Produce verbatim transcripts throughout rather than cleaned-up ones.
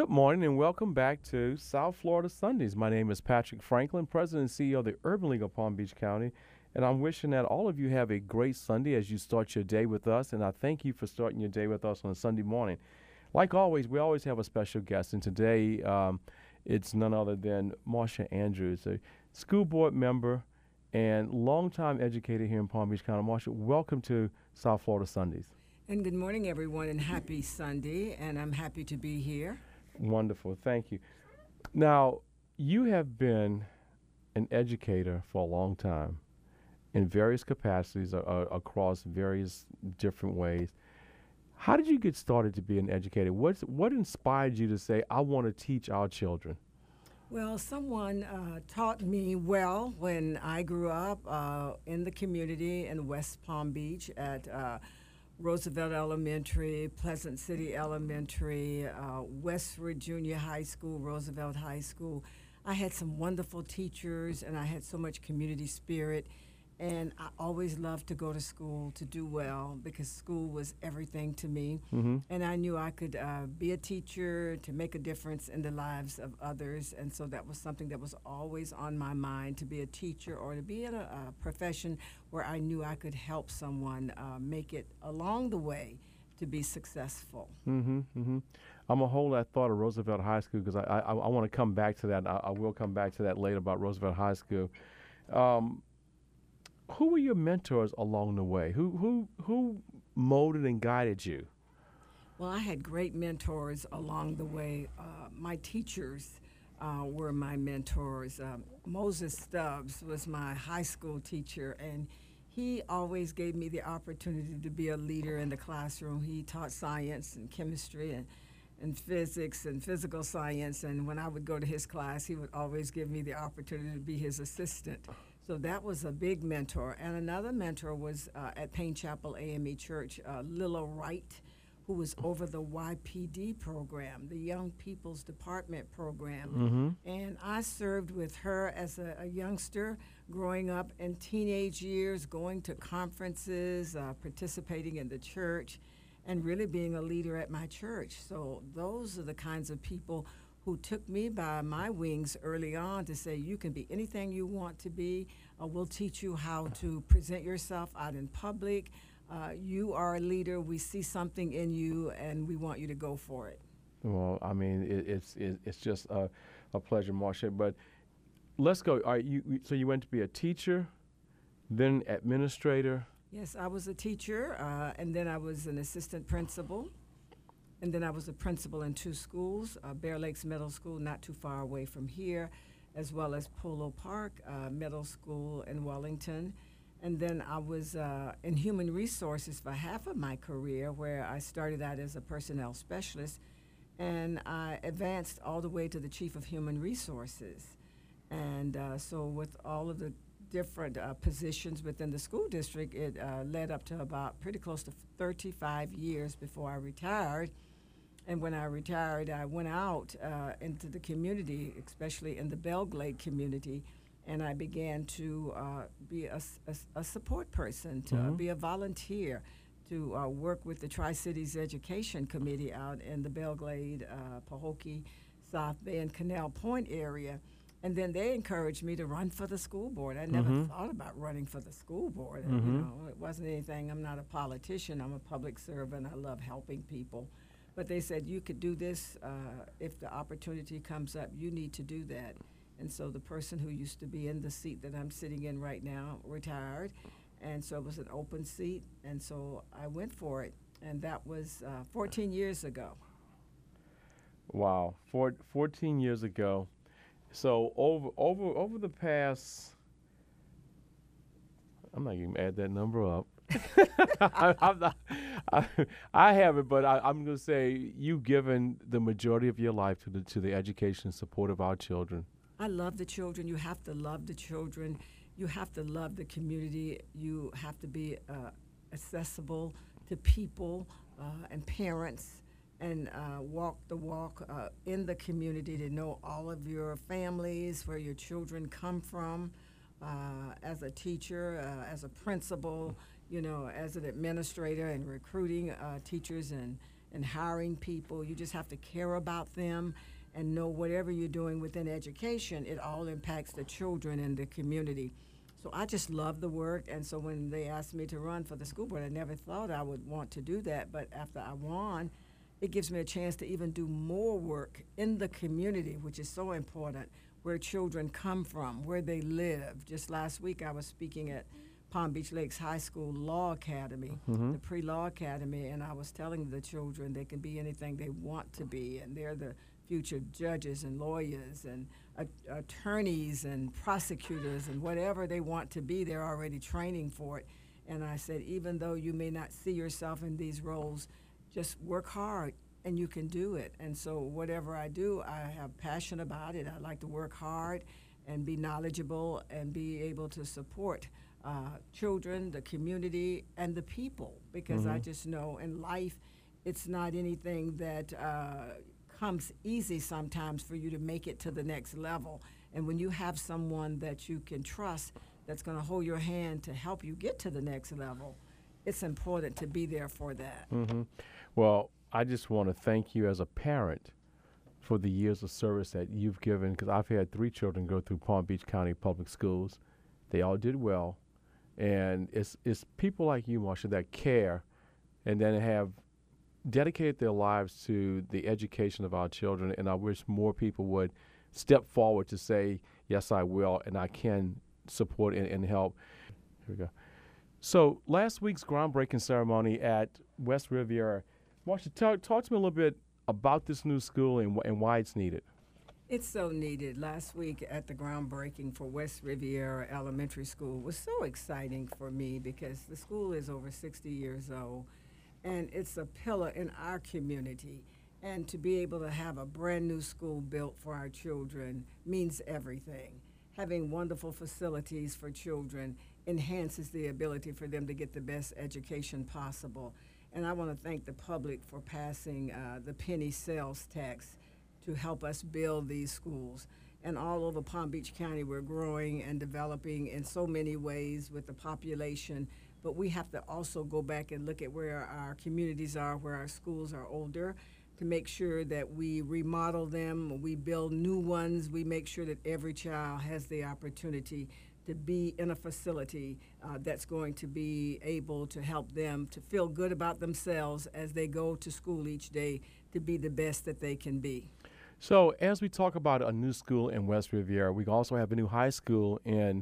Good morning and welcome back to South Florida Sundays. My name is Patrick Franklin, President and C E O of the Urban League of Palm Beach County, and I'm wishing that all of you have a great Sunday as you start your day with us, and I thank you for starting your day with us on a Sunday morning. Like always, we always have a special guest, and today um, it's none other than Marsha Andrews, a school board member and longtime educator here in Palm Beach County. Marsha, welcome to South Florida Sundays. And good morning, everyone, and happy Sunday, and I'm happy to be here. Wonderful. Thank you. Now, you have been an educator for a long time in various capacities uh, uh, across various different ways. How did you get started to be an educator? What's, what inspired you to say, I want to teach our children? Well, someone uh, taught me well when I grew up uh, in the community in West Palm Beach at uh, Roosevelt Elementary, Pleasant City Elementary, uh, Westwood Junior High School, Roosevelt High School. I had some wonderful teachers, and I had so much community spirit. And I always loved to go to school to do well because school was everything to me. Mm-hmm. And I knew I could uh, be a teacher to make a difference in the lives of others. And so that was something that was always on my mind, to be a teacher or to be in a, a profession where I knew I could help someone uh, make it along the way to be successful. Mm-hmm, mm-hmm. I'm going to hold that thought of Roosevelt High School because I, I, I want to come back to that. I, I will come back to that later about Roosevelt High School. Um, Who were your mentors along the way? Who who who molded and guided you? Well, I had great mentors along the way. Uh, my teachers uh, were my mentors. Um, Moses Stubbs was my high school teacher, and he always gave me the opportunity to be a leader in the classroom. He taught science and chemistry and, and physics and physical science, and when I would go to his class, he would always give me the opportunity to be his assistant. So that was a big mentor. And another mentor was uh, at Payne Chapel A M E Church, uh, Lilla Wright, who was over the Y P D program, the Young People's Department program. Mm-hmm. And I served with her as a, a youngster, growing up in teenage years, going to conferences, uh, participating in the church, and really being a leader at my church. So those are the kinds of people who took me by my wings early on to say, you can be anything you want to be. Uh, we'll teach you how to present yourself out in public. Uh, you are a leader. We see something in you, and we want you to go for it. Well, I mean, it, it's it, it's just a, a pleasure, Marsha. But let's go. All right, you, so you went to be a teacher, then administrator. Yes, I was a teacher, uh, and then I was an assistant principal. And then I was a principal in two schools, uh, Bear Lakes Middle School, not too far away from here, as well as Polo Park uh, Middle School in Wellington. And then I was uh, in human resources for half of my career, where I started out as a personnel specialist, and I advanced all the way to the chief of human resources. And uh, so with all of the different uh, positions within the school district, it uh, led up to about pretty close to thirty-five years before I retired. And when I retired, I went out uh, into the community, especially in the Belglade community, and I began to uh, be a, a, a support person, to Mm-hmm. uh, be a volunteer, to uh, work with the Tri-Cities Education Committee out in the Belglade, uh, Pahokee, South Bay, and Canal Point area. And then they encouraged me to run for the school board. I never Mm-hmm. thought about running for the school board. Mm-hmm. You know, it wasn't anything. I'm not a politician. I'm a public servant. I love helping people. But they said, you could do this uh, if the opportunity comes up. You need to do that. And so the person who used to be in the seat that I'm sitting in right now retired. And so it was an open seat. And so I went for it. And that was uh, fourteen years ago. Wow, Four, fourteen years ago. So over over over the past, I'm not even gonna add that number up. I, I'm not, I, I haven't, but I, I'm going to say you've given the majority of your life to the to the education and support of our children. I love the children. You have to love the children. You have to love the community. You have to be uh, accessible to people uh, and parents, and uh, walk the walk uh, in the community, to know all of your families, where your children come from. Uh, as a teacher, uh, as a principal, you know, as an administrator, and recruiting uh, teachers and and hiring people. You just have to care about them and know whatever you're doing within education, it all impacts the children and the community. So I just love the work, and so when they asked me to run for the school board, I never thought I would want to do that, but after I won, it gives me a chance to even do more work in the community, which is so important, where children come from, where they live. Just last week I was speaking at Palm Beach Lakes High School Law Academy, Mm-hmm. the pre-law academy, and I was telling the children they can be anything they want to be, and they're the future judges and lawyers and uh, attorneys and prosecutors and whatever they want to be, they're already training for it. And I said, even though you may not see yourself in these roles, just work hard and you can do it. And so whatever I do, I have passion about it. I like to work hard and be knowledgeable and be able to support uh, children, the community, and the people, because Mm-hmm. I just know in life it's not anything that uh, comes easy sometimes for you to make it to the next level. And when you have someone that you can trust that's going to hold your hand to help you get to the next level, it's important to be there for that. Mm-hmm. Well, I just want to thank you as a parent for the years of service that you've given, because I've had three children go through Palm Beach County Public Schools. They all did well. And it's, it's people like you, Marsha, that care and then have dedicated their lives to the education of our children, and I wish more people would step forward to say, yes, I will, and I can support and, and help. Here we go. So last week's groundbreaking ceremony at West Riviera, Marsha, talk, talk to me a little bit about this new school and, wh- and why it's needed. It's so needed. Last week at the groundbreaking for West Riviera Elementary School was so exciting for me because the school is over sixty years old. And it's a pillar in our community. And to be able to have a brand new school built for our children means everything. Having wonderful facilities for children enhances the ability for them to get the best education possible. And I want to thank the public for passing uh, the penny sales tax to help us build these schools. And all over Palm Beach County, we're growing and developing in so many ways with the population. But we have to also go back and look at where our communities are, where our schools are older, to make sure that we remodel them, we build new ones, we make sure that every child has the opportunity to be in a facility uh, that's going to be able to help them to feel good about themselves as they go to school each day to be the best that they can be. So as we talk about a new school in West Riviera, we also have a new high school in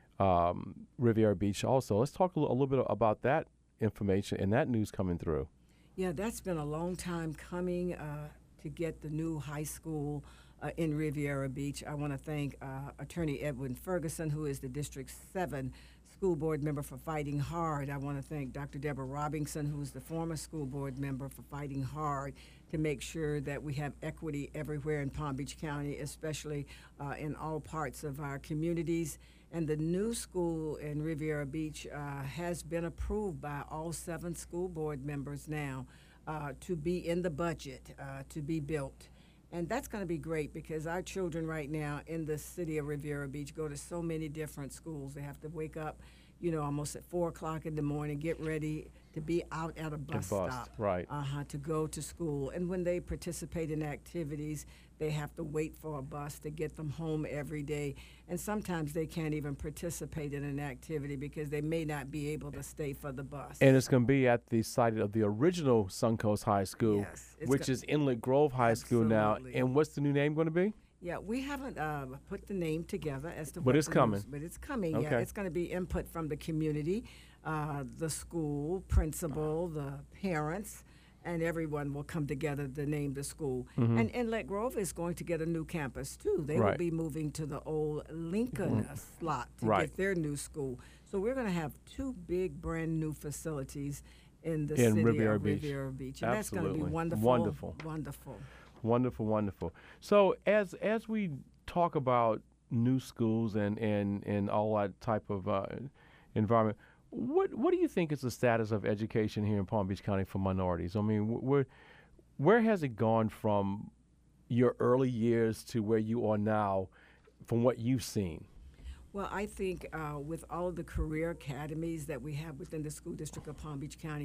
um, Riviera Beach also. Let's talk a, l- a little bit about that information and that news coming through. Yeah, that's been a long time coming uh, to get the new high school uh, in Riviera Beach. I want to thank uh, Attorney Edwin Ferguson, who is the District seven school board member, for fighting hard. I want to thank Doctor Deborah Robinson, who is the former school board member, for fighting hard to make sure that we have equity everywhere in Palm Beach County, especially uh, in all parts of our communities. And the new school in Riviera Beach uh, has been approved by all seven school board members now uh, to be in the budget, uh, to be built. And that's going to be great because our children right now in the city of Riviera Beach go to so many different schools. They have to wake up, you know, almost at four o'clock in the morning, get ready to be out at a bus, bus, stop, right. uh-huh, to go to school. And when they participate in activities, they have to wait for a bus to get them home every day. And sometimes they can't even participate in an activity because they may not be able to stay for the bus. And it's going to be at the site of the original Suncoast High School, Yes, it's which go- is Inlet Grove High School now. Absolutely. And what's the new name going to be? Yeah, we haven't uh, put the name together as to But what it's the coming. news- but it's coming. Okay. Yeah, it's going to be input from the community, uh, the school principal, the parents, and everyone will come together to name the school. Mhm. And Inlet Grove is going to get a new campus too. They Right. will be moving to the old Lincoln uh, slot to Right. get their new school. So we're going to have two big, brand new facilities in the In city Riviera of Beach. Riviera Beach, and that's going to Absolutely. be wonderful. Wonderful. Wonderful. Wonderful, wonderful. So as as we talk about new schools and, and, and all that type of uh, environment, what what do you think is the status of education here in Palm Beach County for minorities? I mean, wh- where where has it gone from your early years to where you are now, from what you've seen? Well, I think uh, with all of the career academies that we have within the school district of Palm Beach County,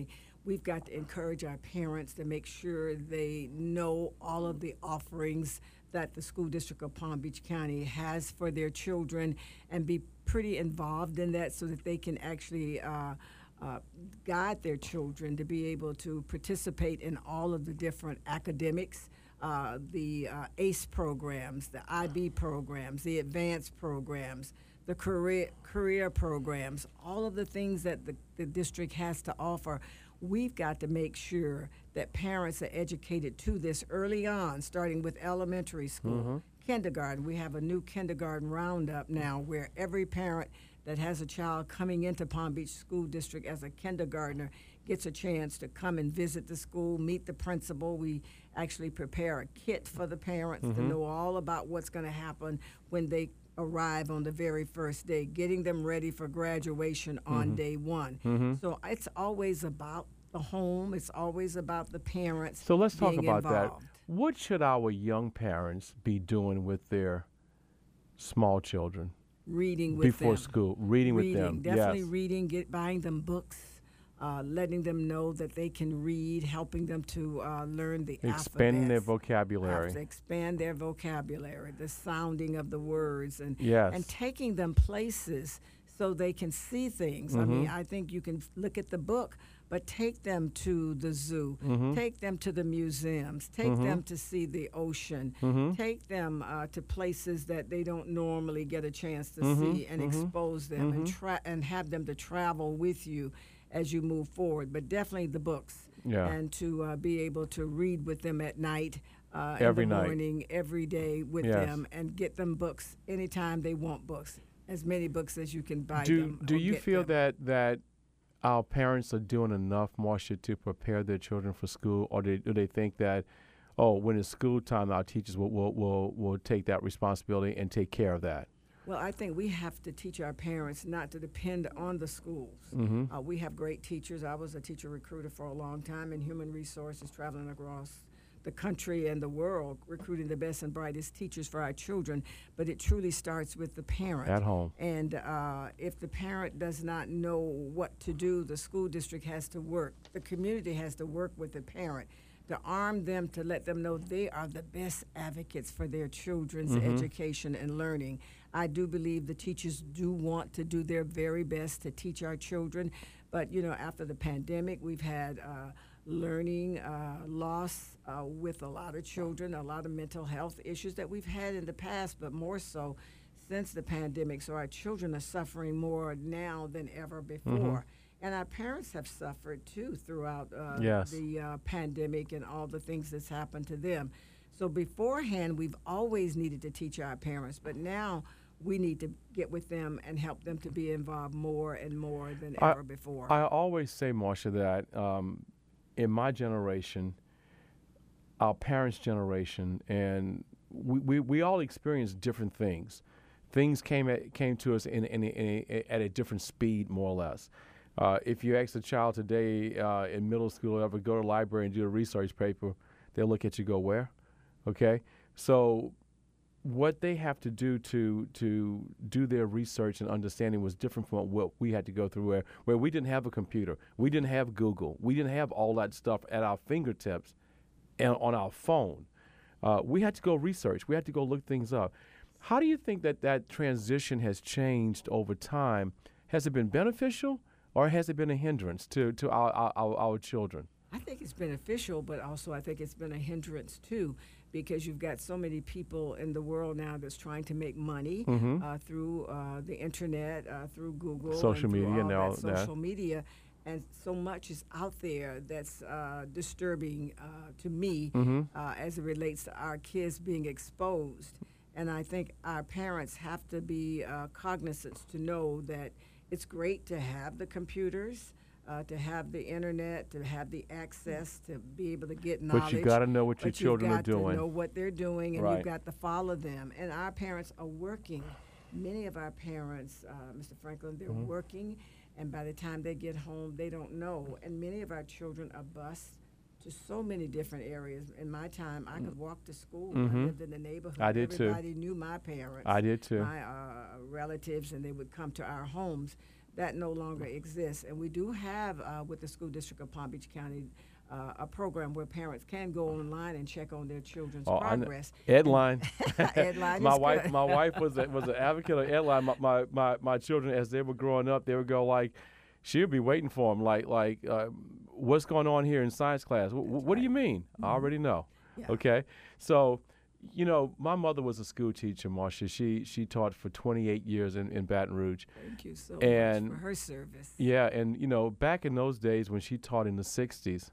we've got to encourage our parents to make sure they know all of the offerings that the school district of Palm Beach County has for their children and be pretty involved in that so that they can actually uh, uh, guide their children to be able to participate in all of the different academics, uh, the uh, ACE programs, the I B programs, the advanced programs, the career career programs, all of the things that the, the district has to offer. We've got to make sure that parents are educated to this early on, starting with elementary school, mm-hmm. kindergarten. We have a new kindergarten roundup now where every parent that has a child coming into Palm Beach School District as a kindergartner gets a chance to come and visit the school, meet the principal. We actually prepare a kit for the parents mm-hmm. to know all about what's going to happen when they arrive on the very first day, getting them ready for graduation on mm-hmm. day one. Mm-hmm. So it's always about the home. It's always about the parents. So let's talk being about involved. that. What should our young parents be doing with their small children? Reading with before them. school. Reading, reading with them. Definitely yes. reading. Get buying them books. Uh, letting them know that they can read, helping them to uh, learn the expanding their alphabets, vocabulary, to expand their vocabulary, the sounding of the words, and yes. and taking them places so they can see things. Mm-hmm. I mean, I think you can look at the book, but take them to the zoo, mm-hmm. take them to the museums, take mm-hmm. them to see the ocean, mm-hmm. take them uh, to places that they don't normally get a chance to mm-hmm. see, and mm-hmm. expose them, mm-hmm. and tra- and have them to travel with you as you move forward. But definitely the books, yeah. and to uh, be able to read with them at night, uh, every in the night. morning, every day with yes. them, and get them books anytime they want books, as many books as you can buy do, them. Do you feel them. that that our parents are doing enough, Marcia, to prepare their children for school, or do, do they think that, oh, when it's school time, our teachers will, will, will, will take that responsibility and take care of that? Well, I think we have to teach our parents not to depend on the schools. Mm-hmm. Uh, we have great teachers. I was a teacher recruiter for a long time in human resources, traveling across the country and the world, recruiting the best and brightest teachers for our children. But it truly starts with the parent. At home. And uh, if the parent does not know what to do, the school district has to work. The community has to work with the parent to arm them, to let them know they are the best advocates for their children's mm-hmm. education and learning. I do believe the teachers do want to do their very best to teach our children, but you know, after the pandemic, we've had uh, learning uh, loss uh, with a lot of children, a lot of mental health issues that we've had in the past, but more so since the pandemic. So our children are suffering more now than ever before. Mm-hmm. And our parents have suffered, too, throughout uh, yes. the uh, pandemic and all the things that's happened to them. So beforehand, we've always needed to teach our parents, but now we need to get with them and help them to be involved more and more than I, ever before. I always say, Marcia, that um, in my generation, our parents' generation, and we, we, we all experienced different things. Things came at, came to us in, in, in a, at a different speed, more or less. Uh, if you ask a child today uh, in middle school ever go to the library and do a research paper, they'll look at you and go, where? Okay? So what they have to do to to do their research and understanding was different from what we had to go through, where, where we didn't have a computer. We didn't have Google. We didn't have all that stuff at our fingertips and on our phone. Uh, we had to go research. We had to go look things up. How do you think that that transition has changed over time? Has it been beneficial? Or has it been a hindrance to, to our, our, our children? I think it's beneficial, but also I think it's been a hindrance, too, because you've got so many people in the world now that's trying to make money mm-hmm. uh, through uh, the Internet, uh, through Google, social and media, all and all that that. social media. And so much is out there that's uh, disturbing uh, to me mm-hmm. uh, as it relates to our kids being exposed. And I think our parents have to be uh, cognizant to know that it's great to have the computers, uh, to have the internet, to have the access, to be able to get knowledge. But you got to know what your children are doing. You've got to know what they're doing, and right. you've got to follow them. And our parents are working. Many of our parents, uh, Mister Franklin, they're mm-hmm. working, and by the time they get home, they don't know. And many of our children are bused to so many different areas. In my time, I could walk to school. Mm-hmm. I lived in the neighborhood. I did Everybody too. knew my parents. I did too. My uh, relatives, and they would come to our homes. that no longer exists. And we do have, uh, with the School District of Palm Beach County, uh, a program where parents can go online and check on their children's Oh, I kn- progress. Edline. Edline my is wife, good. my wife was a, was an advocate of Edline. My, my my my children, as they were growing up, they would go like, she would be waiting for them, like like, uh, what's going on here in science class? W- what do you mean? I already know. Yeah. Okay, so. You know, my mother was a school teacher, Marcia. She she taught for twenty-eight years in, in Baton Rouge. Thank you so And- much for her service. Yeah, and you know, back in those days when she taught in the sixties,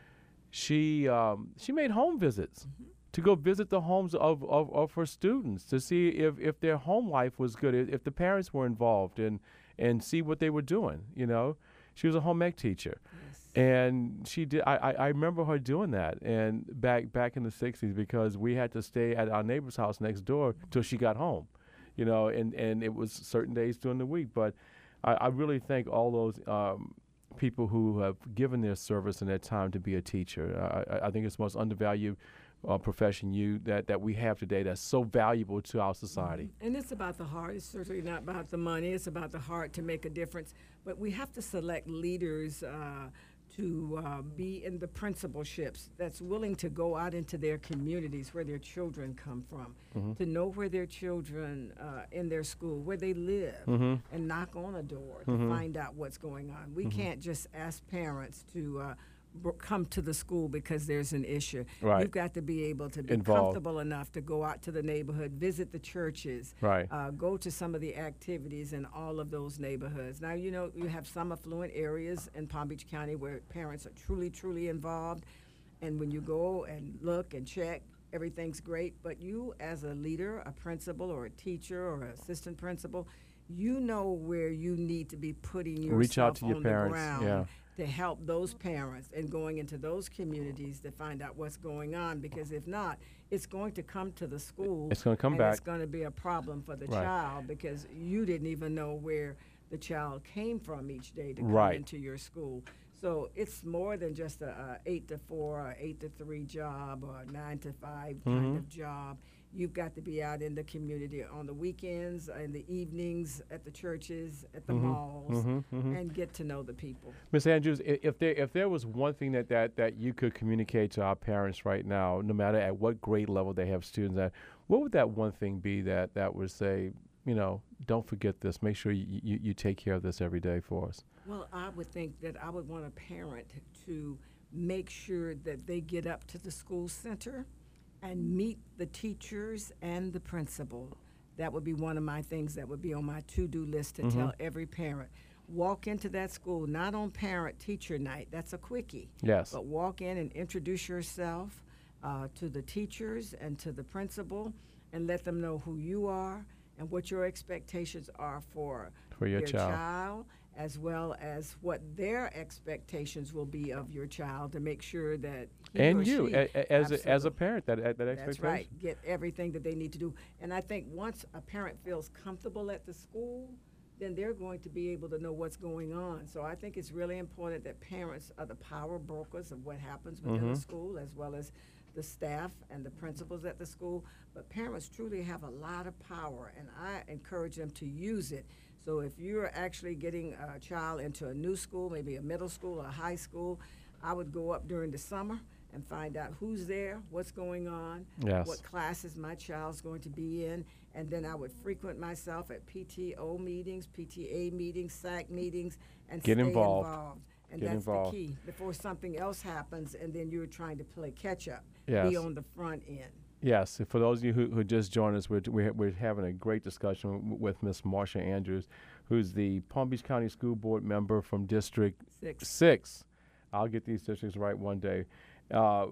she um, she made home visits to go visit the homes of, of, of her students to see if, if their home life was good, if, if the parents were involved, and and see what they were doing. You know, she was a home ec teacher. Yes. And she did. I, I, I remember her doing that, and back back in the sixties, because we had to stay at our neighbor's house next door till she got home, you know. And, and it was certain days during the week. But I, I really thank all those um, people who have given their service and their time to be a teacher. I, I- I think it's the most undervalued uh, profession you that, that we have today. That's so valuable to our society. And it's about the heart. It's certainly not about the money. It's about the heart to make a difference. But we have to select leaders uh, to uh, be in the principalships that's willing to go out into their communities where their children come from, to know where their children uh, in their school, where they live, Mm-hmm. and knock on a door to find out what's going on. We can't just ask parents to uh, br- come to the school because there's an issue. Right. You've got to be able to be Involved. comfortable enough to go out to the neighborhood, visit the churches, Right. uh, go to some of the activities in all of those neighborhoods. Now, you know, you have some affluent areas in Palm Beach County where parents are truly, truly involved. And when you go and look and check, everything's great. But you, as a leader, a principal, or a teacher, or an assistant principal, you know where you need to be putting yourself Reach out to your on parents, the ground yeah. to help those parents and going into those communities to find out what's going on. Because if not, it's going to come to the school. It's gonna come and back. It's going to be a problem for the Right. child because you didn't even know where the child came from each day to come Right. into your school. So it's more than just a, a eight to four, or eight to three job, or a nine to five Mm-hmm. kind of job. You've got to be out in the community on the weekends, in the evenings, at the churches, at the malls, Mm-hmm. and get to know the people. Miz Andrews, i- if there if there was one thing that, that, that you could communicate to our parents right now, no matter at what grade level they have students at, what would that one thing be that, that would say, you know, don't forget this. Make sure you, you, you take care of this every day for us. Well, I would think that I would want a parent to make sure that they get up to the school center and meet the teachers and the principal. That would be one of my things that would be on my to-do list to tell every parent. Walk into that school, not on parent-teacher night, that's a quickie. Yes. But walk in and introduce yourself uh, to the teachers and to the principal and let them know who you are and what your expectations are for, For your their child. child, as well as what their expectations will be of your child to make sure that he or And you, she- a, a- as a, as a Absolutely. parent, that that, that That's expectation. right. Get everything that they need to do. And I think once a parent feels comfortable at the school, then they're going to be able to know what's going on. So I think it's really important that parents are the power brokers of what happens within Mm-hmm. the school, as well as the staff and the principals at the school. But parents truly have a lot of power, and I encourage them to use it. So if you're actually getting a child into a new school, maybe a middle school or a high school, I would go up during the summer and find out who's there, what's going on, Yes. what classes my child's going to be in, and then I would frequent myself at P T O meetings, P T A meetings, S A C meetings, and Get stay involved. involved. And Get that's involved. the key. Before something else happens, and then you're trying to play catch up, Yes. be on the front end. Yes, for those of you who, who just joined us, we're, we're, we're having a great discussion w- with Miss Marcia Andrews, who's the Palm Beach County School Board member from District Six. Six. I'll get these districts right one day. Uh,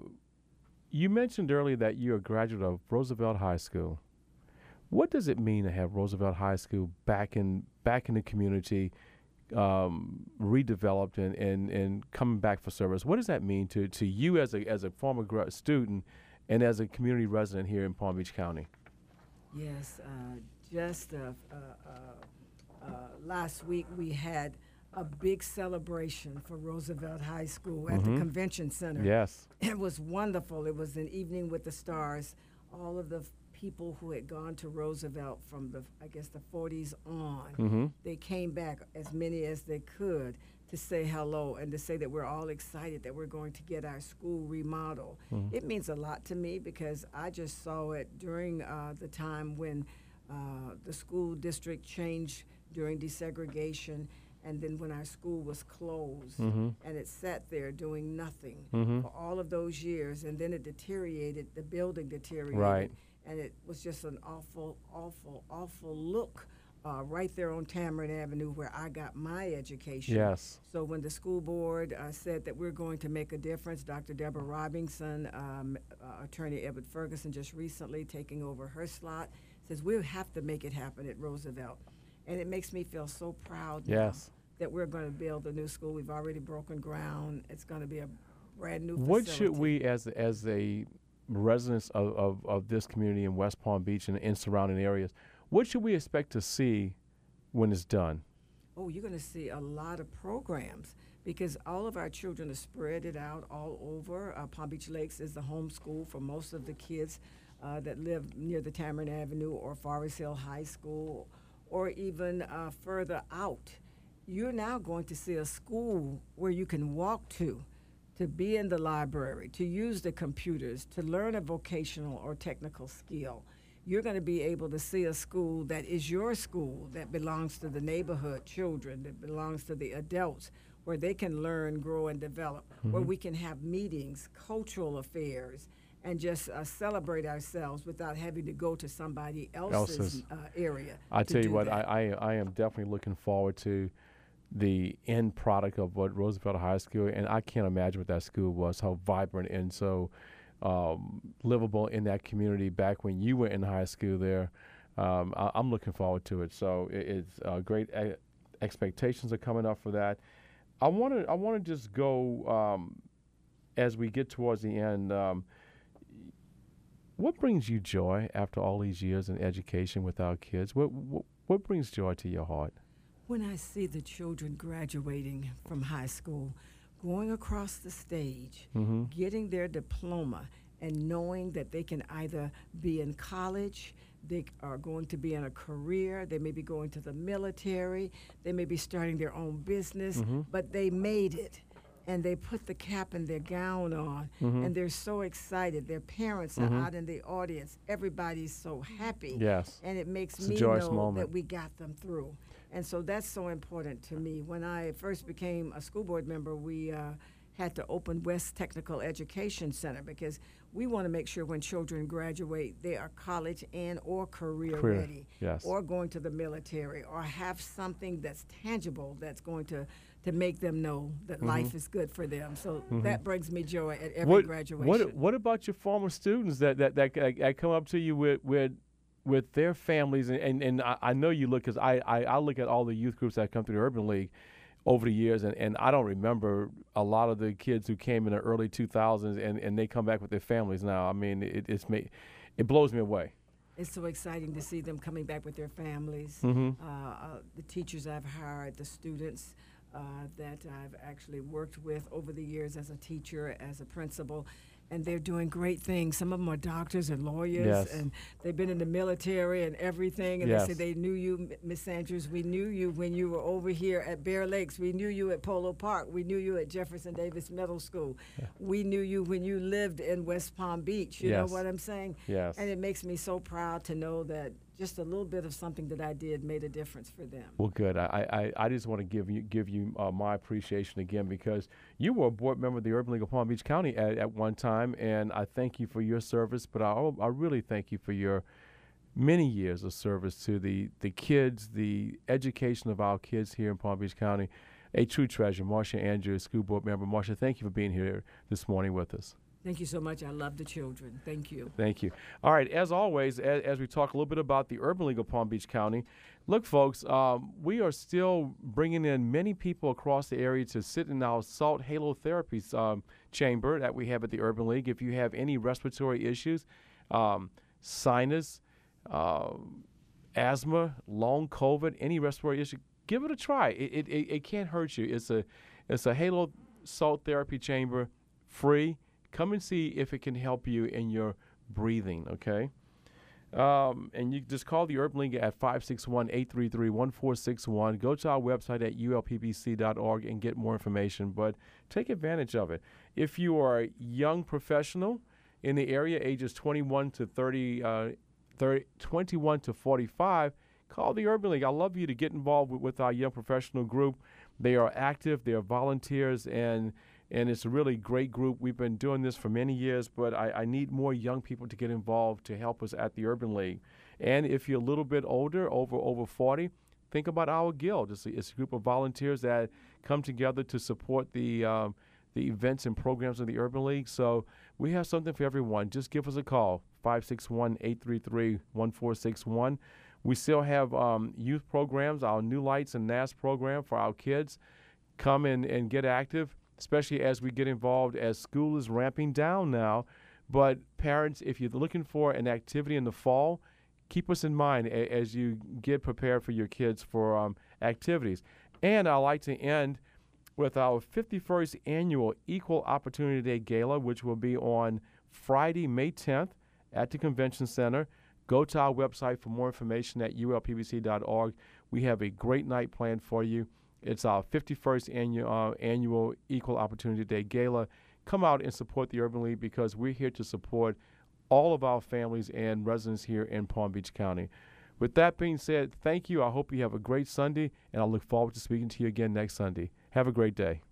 you mentioned earlier that you're a graduate of Roosevelt High School. What does it mean to have Roosevelt High School back in back in the community, um, redeveloped and, and, and coming back for service? What does that mean to, to you as a as a former gra- student and as a community resident here in Palm Beach County? Yes, uh, just uh, uh, uh, uh, last week we had a big celebration for Roosevelt High School at the convention center. Yes. It was wonderful. It was an evening with the stars. All of the f- people who had gone to Roosevelt from the, I guess, the forties on. Mm-hmm. They came back, as many as they could, to say hello and to say that we're all excited that we're going to get our school remodeled. Mm-hmm. It means a lot to me because I just saw it during uh, the time when uh, the school district changed during desegregation, and then when our school was closed, Mm-hmm. and it sat there doing nothing Mm-hmm. for all of those years, and then it deteriorated, the building deteriorated. Right. And it was just an awful, awful, awful look uh, right there on Tamarind Avenue where I got my education. Yes. So when the school board uh, said that we're going to make a difference, Doctor Deborah Robinson, um, uh, Attorney Edward Ferguson just recently taking over her slot, says we have to make it happen at Roosevelt. And it makes me feel so proud now Yes. that we're going to build a new school. We've already broken ground. It's going to be a brand new What facility. should we, as as a residents of, of, of this community in West Palm Beach and in surrounding areas, what should we expect to see when it's done? Oh, you're going to see a lot of programs because all of our children are spread it out all over. Uh, Palm Beach Lakes is the home school for most of the kids uh, that live near the Tamarind Avenue or Forest Hill High School or even uh, further out. You're now going to see a school where you can walk to, to be in the library, to use the computers, to learn a vocational or technical skill. You're going to be able to see a school that is your school, that belongs to the neighborhood children, that belongs to the adults, where they can learn, grow, and develop, mm-hmm. where we can have meetings, cultural affairs, and just uh, celebrate ourselves without having to go to somebody else's, else's. Uh, area. I tell you what, I, I I am definitely looking forward to the end product of what Roosevelt High School, and I can't imagine what that school was, how vibrant and so um, livable in that community back when you were in high school there. Um, I, I'm looking forward to it. So it, it's uh, great e- expectations are coming up for that. I want to I want to just go um, as we get towards the end. Um, what brings you joy after all these years in education with our kids? What what, what brings joy to your heart? When I see the children graduating from high school, going across the stage, mm-hmm. getting their diploma, and knowing that they can either be in college, they are going to be in a career, they may be going to the military, they may be starting their own business, mm-hmm. but they made it. And they put the cap and their gown on, mm-hmm. and they're so excited. Their parents mm-hmm. are out in the audience. Everybody's so happy. Yes. And it makes it's me a joyous know moment. that we got them through. And so that's so important to me. When I first became a school board member, we uh, had to open West Technical Education Center because we want to make sure when children graduate, they are college and or career, career ready, yes. or going to the military, or have something that's tangible that's going to to make them know that mm-hmm. life is good for them. So mm-hmm. that brings me joy at every what, graduation. What What about your former students that that that, that come up to you with with with their families, and, and, and I, I know you look, because I, I, I look at all the youth groups that come through the Urban League over the years, and, and I don't remember a lot of the kids who came in the early two thousands, and, and they come back with their families now. I mean, it it's made, it blows me away. It's so exciting to see them coming back with their families, mm-hmm. uh, uh, the teachers I've hired, the students uh, that I've actually worked with over the years as a teacher, as a principal. And they're doing great things. Some of them are doctors and lawyers, yes. and they've been in the military and everything. And yes. they say they knew you, Miss Andrews. We knew you when you were over here at Bear Lakes. We knew you at Polo Park. We knew you at Jefferson Davis Middle School. Yeah. We knew you when you lived in West Palm Beach. You yes. know what I'm saying? Yes. And it makes me so proud to know that just a little bit of something that I did made a difference for them. Well, good. I I, I just want to give you give you uh, my appreciation again, because you were a board member of the Urban League of Palm Beach County at, at one time, and I thank you for your service. But I I really thank you for your many years of service to the the kids, the education of our kids here in Palm Beach County. A true treasure, Marcia Andrews, school board member. Marcia, thank you for being here this morning with us. Thank you so much. I love the children. Thank you. Thank you. All right. As always, as, as we talk a little bit about the Urban League of Palm Beach County, look, folks, um, we are still bringing in many people across the area to sit in our Salt Halo Therapy um, chamber that we have at the Urban League. If you have any respiratory issues, um, sinus, uh, asthma, long COVID, any respiratory issue, give it a try. It, it, it can't hurt you. It's a, it's a Halo Salt Therapy chamber, free. Come and see if it can help you in your breathing, okay? Um, and you just call the Urban League at five six one, eight three three, one four six one. Go to our website at U L P B C dot org and get more information, but take advantage of it. If you are a young professional in the area, ages twenty-one to thirty, uh, thirty, twenty-one to forty-five, call the Urban League. I'd love you to get involved with, with our young professional group. They are active, they are volunteers, and and it's a really great group. We've been doing this for many years, but I, I need more young people to get involved to help us at the Urban League. And if you're a little bit older, over over forty, think about our guild. It's a, it's a group of volunteers that come together to support the um, the events and programs of the Urban League. So we have something for everyone. Just give us a call, five six one, eight three three, one four six one. We still have um, youth programs, our New Lights and N A S program for our kids. Come in and get active, especially as we get involved as school is ramping down now. But parents, if you're looking for an activity in the fall, keep us in mind a- as you get prepared for your kids for um, activities. And I'd like to end with our fifty-first annual Equal Opportunity Day Gala, which will be on Friday, May tenth at the Convention Center. Go to our website for more information at U L P B C dot org. We have a great night planned for you. It's our fifty-first annual, uh, annual Equal Opportunity Day Gala. Come out and support the Urban League because we're here to support all of our families and residents here in Palm Beach County. With that being said, thank you. I hope you have a great Sunday, and I look forward to speaking to you again next Sunday. Have a great day.